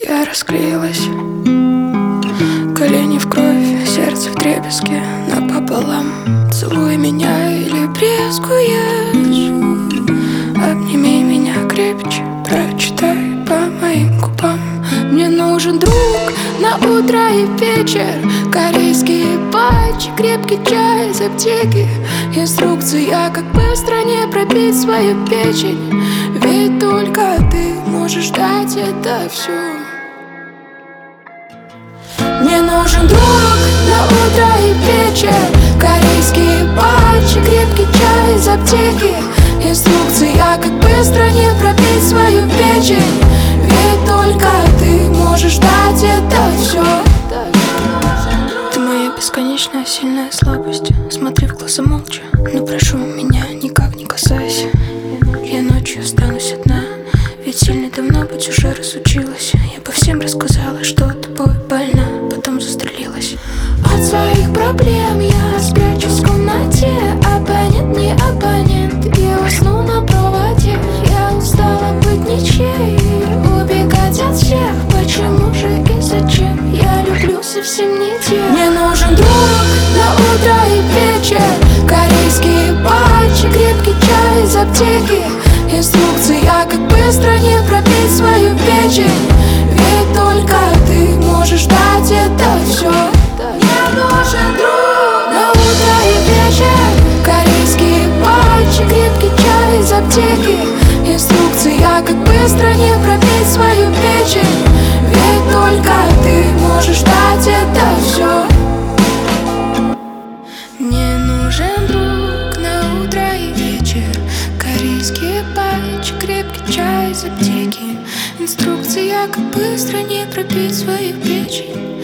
Я расклеилась, колени в кровь, сердце вдребезги напополам. Целуй меня или брезгуешь, обними меня крепче, прочитай по моим губам. Мне нужен друг на утро и вечер, корейские патчи, крепкий чай из аптеки, инструкция, как быстро не пробить свою печень. Ведь только ты можешь дать это все. Мне нужен друг на утро и вечер, корейские патчи, крепкий чай из аптеки, инструкция, как быстро не пробить свою печень. Ведь только ты можешь дать это все. Ты моя бесконечная сильная слабость. Смотри в глаза молча, но прошу меня, никак не касайся. Я ночью останусь одна, ведь сильно давно быть уже разучилась. Я по всем рассказала, что тобой больна, потом застрелилась. От своих проблем я спрячусь в комнате. Абонент не абонент, я усну на проводе. Я устала быть ничьей, убегать от всех. Почему же и зачем? Я люблю совсем не тех. Мне нужен друг на утро и вечер, корейские патчи, крепкий чай из аптеки, инструкция, как быстро не пробить свою печень. Ведь только ты можешь дать это все. Мне нужен друг на утро и вечер, корейские патчи, крепкий чай из аптеки, инструкция, как быстро не пробить свою печень. Ведь только ты можешь дать это все. Мне нужен друг на утро и вечер, корейские патчи, крепкий чай из аптеки, инструкция, как быстро не пробить свою печень.